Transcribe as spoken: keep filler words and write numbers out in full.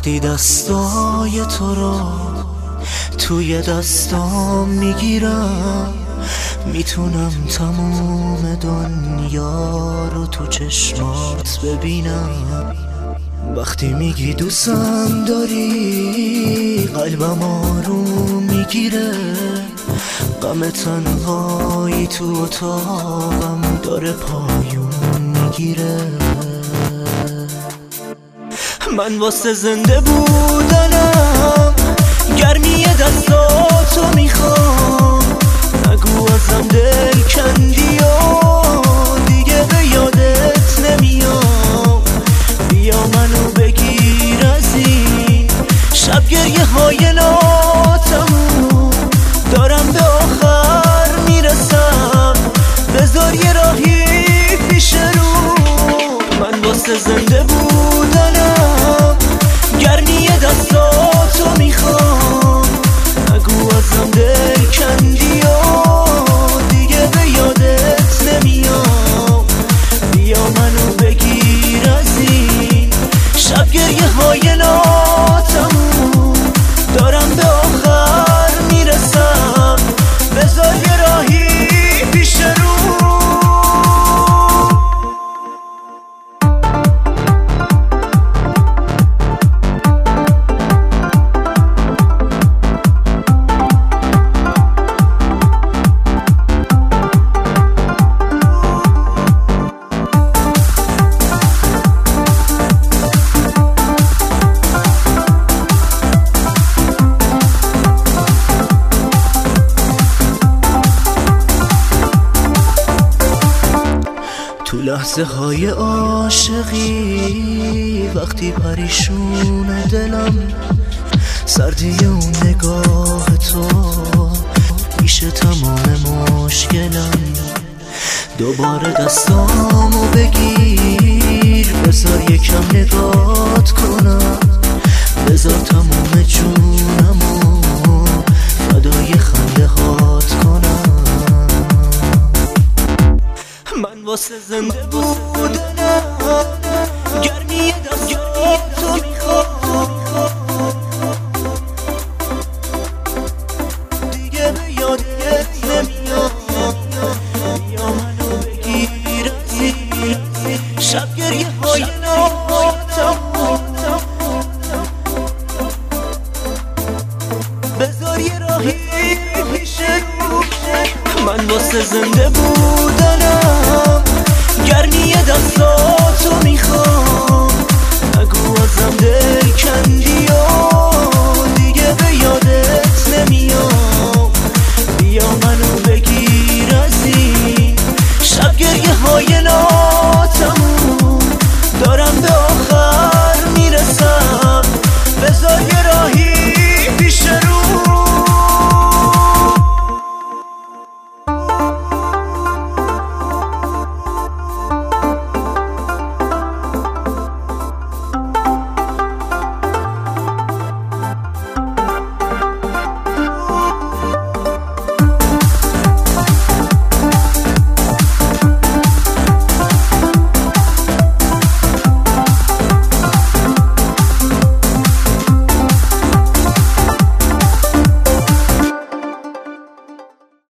وقتی دستای تو رو توی دستام میگیرم، میتونم تموم دنیا رو تو چشمات ببینم. وقتی میگی دوستم داری قلبم آروم میگیره، غم تنهایی تو اتاقم داره پایون میگیره. من واسه زنده بودنم گرمی دستاتو میخوام، نگو ازم دل کندی و دیگه به یادت نمیام. بیا منو بگیر از این شب گریه های ناتموم، دارم به آخر میرسم، بذار یه راهی پیش رو. من واسه زنده بودنم گرمی دستاتو میخوام، نگو ازم دل کندی و دیگه به یادت نمیام. بیا منو بگیر از این شب گریه های ناتموم، دارم به آخر میرسم، بذار یه راهی پیش رو. تو لحظه های عاشقی وقتی پریشون دلم، سردی اون نگاه تو میشه تمام مشکلم. دوباره دستامو بگیر، بذار یکم نگات کنم، بذار تمام جونمو فدای خنده هات کنم. من واسه زنده بودنم گرمی دستاتو میخوام، دیگه به یادت نمیام. بیا منو بگیر از این شب گریه های ناتموم، بذار یه راهی پیش رو. من واسه زنده بود